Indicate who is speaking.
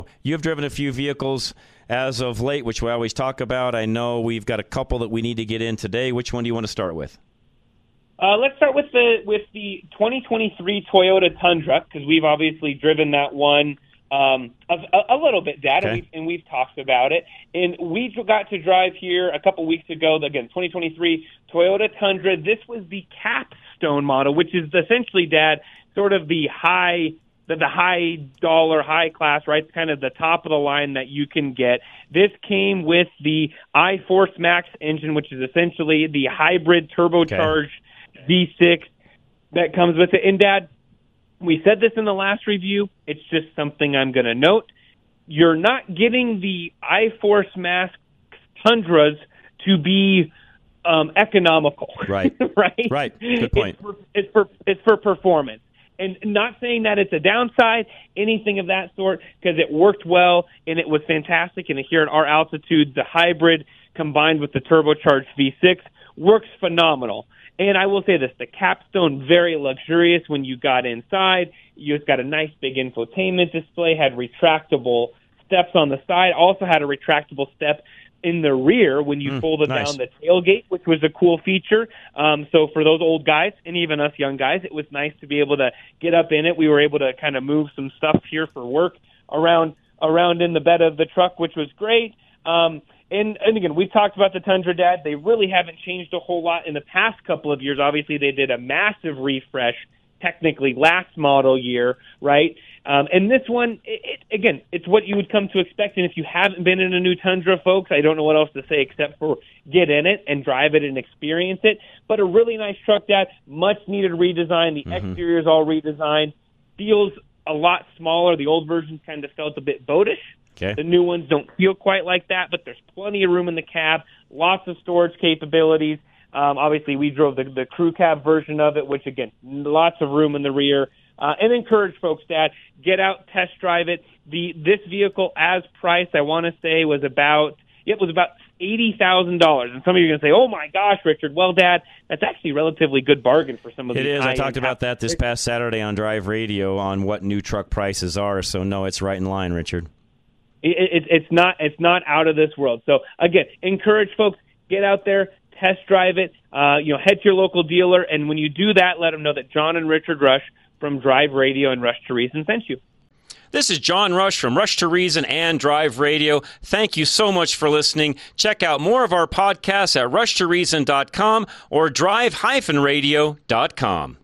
Speaker 1: You've driven a few vehicles as of late, which we always talk about. I know we've got a couple that we need to get in today. Which one do you want to start with?
Speaker 2: Let's start with the 2023 Toyota Tundra, because we've obviously driven that one a little bit, Dad,
Speaker 1: okay.
Speaker 2: and we've talked about it. And we got to drive here a couple weeks ago, again, 2023 Toyota Tundra. This was the capstone model, which is essentially, Dad, sort of the high dollar, high class, right? It's kind of the top of the line that you can get. This came with the iForce Max engine, which is essentially the hybrid turbocharged V6 that comes with it. And Dad, we said this in the last review. It's just something I'm going to note. You're not getting the iForce Max Tundras to be economical.
Speaker 1: Right.
Speaker 2: Right.
Speaker 1: Good point.
Speaker 2: It's for performance. And not saying that it's a downside, anything of that sort, because it worked well and it was fantastic. And here at our altitude, the hybrid combined with the turbocharged V6 works phenomenal. And I will say this, the capstone, very luxurious when you got inside. It's got a nice big infotainment display, had retractable steps on the side, also had a retractable step in the rear when you folded down the tailgate, which was a cool feature. So for those old guys and even us young guys, it was nice to be able to get up in it. We were able to kind of move some stuff here for work around in the bed of the truck, which was great. And again, we've talked about the Tundra, Dad. They really haven't changed a whole lot in the past couple of years. Obviously, they did a massive refresh, technically last model year, right? And this one, it's what you would come to expect. And if you haven't been in a new Tundra, folks, I don't know what else to say except for get in it and drive it and experience it. But a really nice truck, Dad. Much needed redesign. The exterior is all redesigned. Feels a lot smaller. The old versions kind of felt a bit boatish.
Speaker 1: Okay.
Speaker 2: The new ones don't feel quite like that, but there's plenty of room in the cab, lots of storage capabilities. Obviously, we drove the crew cab version of it, which, again, lots of room in the rear. And encourage folks, Dad, get out, test drive it. This vehicle, as priced, I want to say, was about $80,000. And some of you are going to say, oh, my gosh, Richard. Well, Dad, that's actually a relatively good bargain for some of these.
Speaker 1: It is. I talked about that this past Saturday on Drive Radio on what new truck prices are. So, no, it's right in line, Richard.
Speaker 2: It's not out of this world. So again, encourage folks, get out there, test drive it. Head to your local dealer, and when you do that, let them know that John and Richard Rush from Drive Radio and Rush to Reason sent you.
Speaker 1: This is John Rush from Rush to Reason and Drive Radio. Thank you so much for listening. Check out more of our podcasts at rushtoreason.com or drive-radio.com.